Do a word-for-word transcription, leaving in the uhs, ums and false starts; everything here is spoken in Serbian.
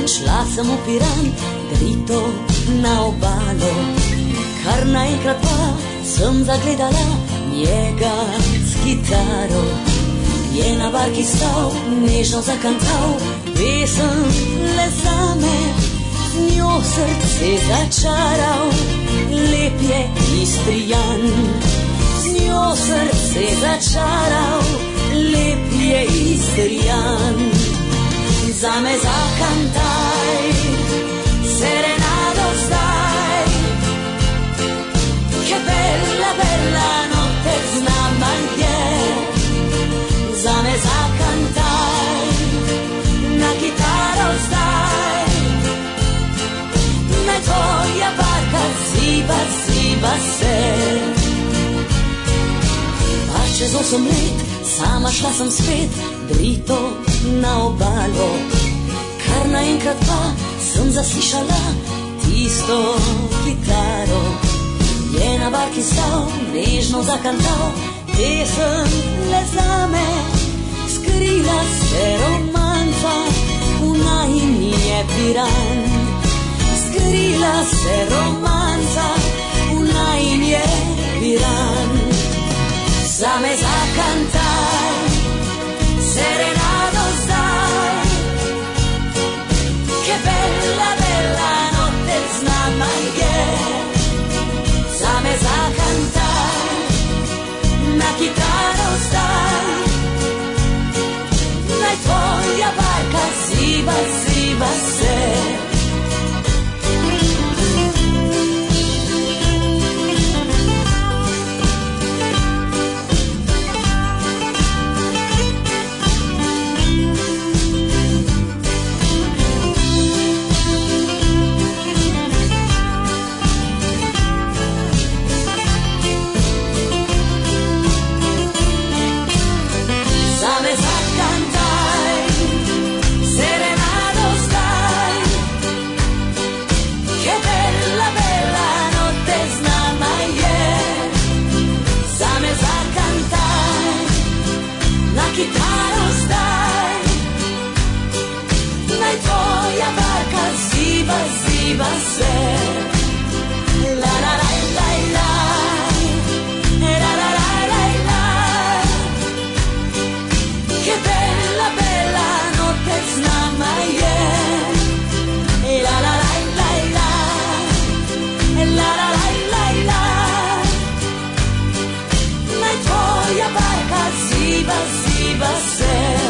Šla sem v Piran, drito na obalo, kar naenkrat pa sem zagledala njega s kitaro. Je na barki stal, nežno zakantal pesem le zame, z njo srce začaral, lep je Istrijan. Z njo srce začaral, lep je Istrijan. Zame zakantaj, serenado zdaj, che bella, bella notte z nama je. Zame zakantaj, na kitaro zdaj, naj tvoja barka ziba, ziba se. Pa čez osem let, sama šla sem spet, drito na obalo, kar naenkrat pa sem zaslišala tisto kitaro. Je na barki stal, nežno zakantal pesem le zame, skrila se romanca v najin je Piran. Skrila se romanca v najin je Piran. Zame zakantaj, serenado zdaj, che bella, bella notte z nama je. Zame zakantaj, na kitaro zdaj, naj tvoja barka ziba, ziba se. Kitaro zdaj, naj tvoja barka ziba, ziba se. La la la la la, la la la la la, che bella, bella notte z nama je. La la la la la, la la la la la, naj tvoja barka ziba, ziba se.